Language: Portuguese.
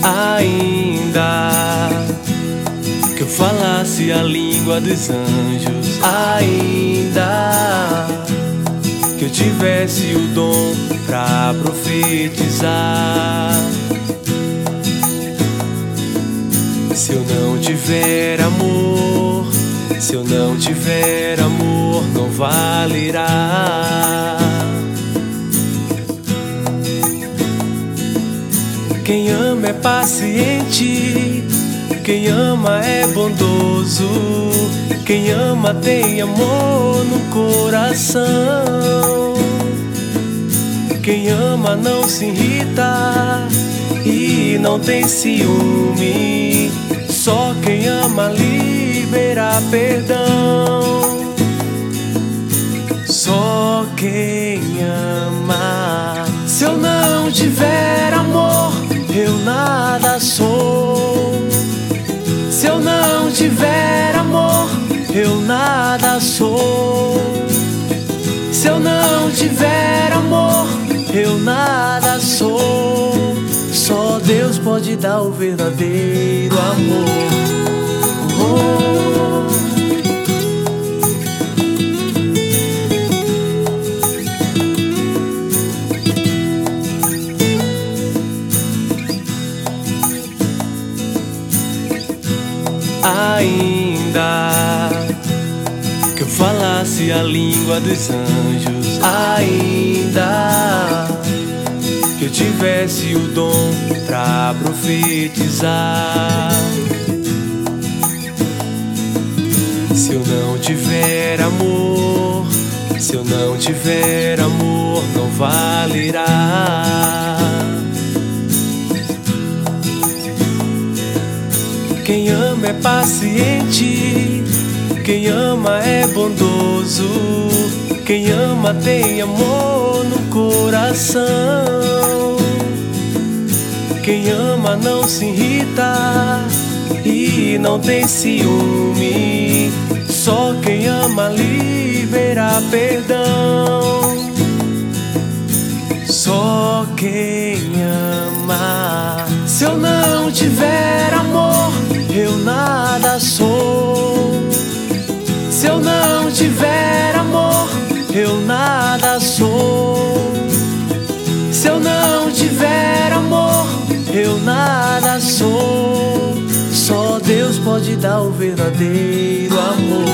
Ainda que eu falasse a língua dos anjos, ainda que eu tivesse o dom pra profetizar, se eu não tiver amor, se eu não tiver amor, não valerá. Quem ama é paciente, quem ama é bondoso, quem ama tem amor no coração. Quem ama não se irrita e não tem ciúme, só quem ama libera perdão. Só quem ama. Se eu não tiver amor, eu nada sou. Se eu não tiver amor, eu nada sou. Se eu não tiver amor, eu nada sou. Só Deus pode dar o verdadeiro amor. Ainda que eu falasse a língua dos anjos, ainda que eu tivesse o dom pra profetizar, se eu não tiver amor, se eu não tiver amor, não valerá. Quem ama é paciente, quem ama é bondoso, quem ama tem amor no coração. Quem ama não se irrita e não tem ciúme, só quem ama libera perdão. Só quem ama. Se eu não tiver amor, eu nada sou. Se eu não tiver amor, eu nada sou. Se eu não tiver amor, eu nada sou. Só Deus pode dar o verdadeiro amor.